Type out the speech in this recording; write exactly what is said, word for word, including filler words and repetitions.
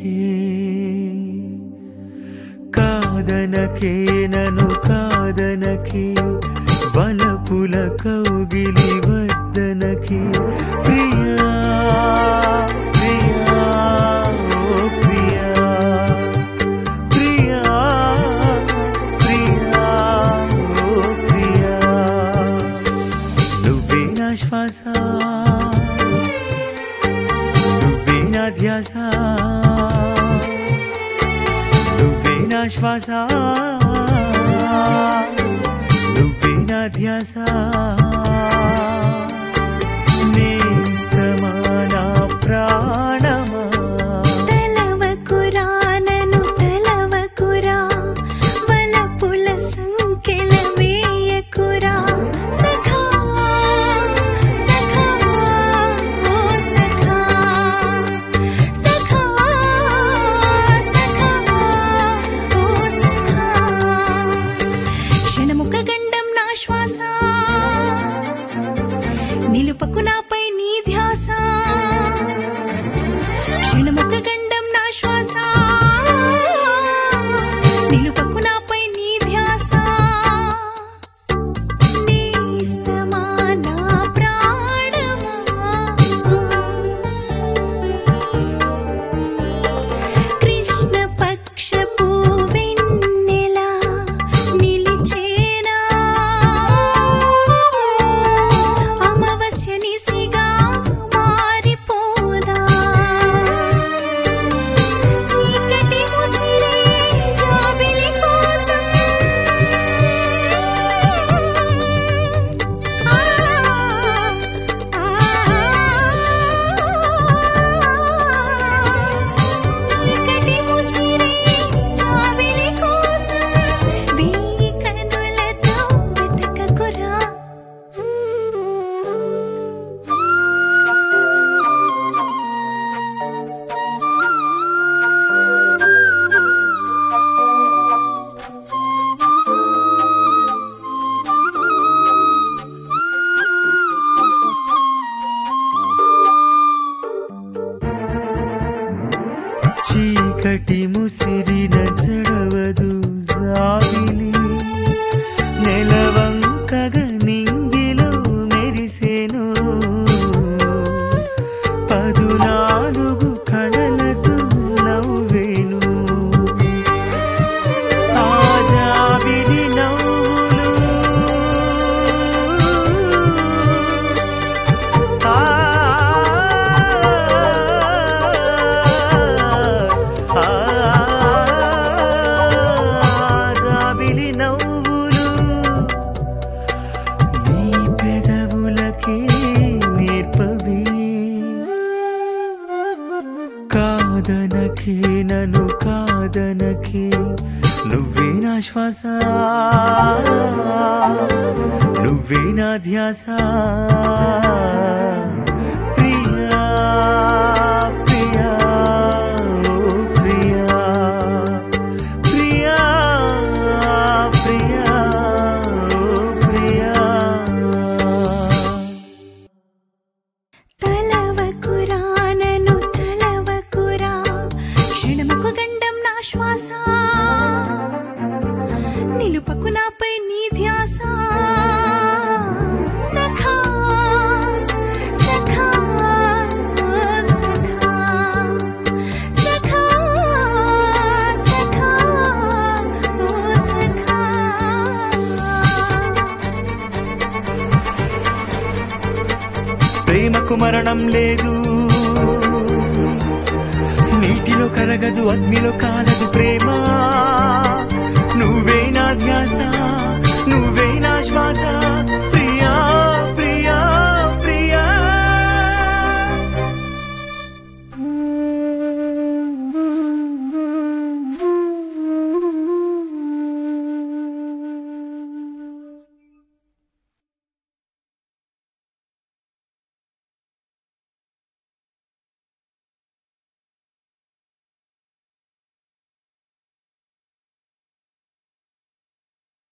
కాదనకే కాదనకే నను కాదనకే వలపుల కౌగిలి వద్దనకే ప్రియా ప్రియా ఓ ప్రియా ప్రియా ప్రియా ఓ ప్రియా నువ్వే నా శ్వాస నువ్వే నా ధ్యాస నువ్వే నా శ్వాస నువ్వే నా ధ్యాస నేస్తమా నా ప్రాణమా తలవకురా నన్ను తలవకురా వలపుల సంకెల వేయకురా సఖా సఖా ఓ సఖా సఖా సఖా ఓ సఖా క్షణముక గండం నా శ్వాస నిలుపకు నాపై నీ ధ్యాస క్షణముక గండం నా శ్వాస నిలుపకు నాపై నీ ధ్యాస నేస్తమా నా ప్రాణమా కృష్ణ పక్షపు వెన్నెల నిలిచేనా అమావాస్య నిశిగా మారిపోదా చీకటి ముసిరే జాబిలి కోసం ఆ చీకటి ముసిరే జాబిలి కోసం వెయ్యి కనులతో వెతకకురా చీకటి ముసిరిన చడవదు జాబిలి నెలవంకగా నింగిలో మెరిసెను పదునాలుగు కళలతో నవ్వేను ఆ జాబిలి నవ్వులు ఆ ఆ జాబిలి నవ్వులు నీ పెదవులకే నేర్పవే కాదనకే నన్ను కాదనకే నువ్వే నా శ్వాస నువ్వే నా ధ్యాస ప్రియా ప్రియా ఓ ప్రియా ప్రియా ప్రియా ఓ ప్రియా తలవకురా నన్ను తలవకురా క్షణముకు గండం నా శ్వాస నిలుపకు నాపై నీ ధ్యాస సఖా సఖా ఓ సఖా సఖా సఖా ఓ సఖా ప్రేమకు మరణం లేదు నీటిలో కరగదు అగ్నిలో కాలదు ప్రేమ నువ్వే నా ధ్యాస నువ్వే నా శ్వాస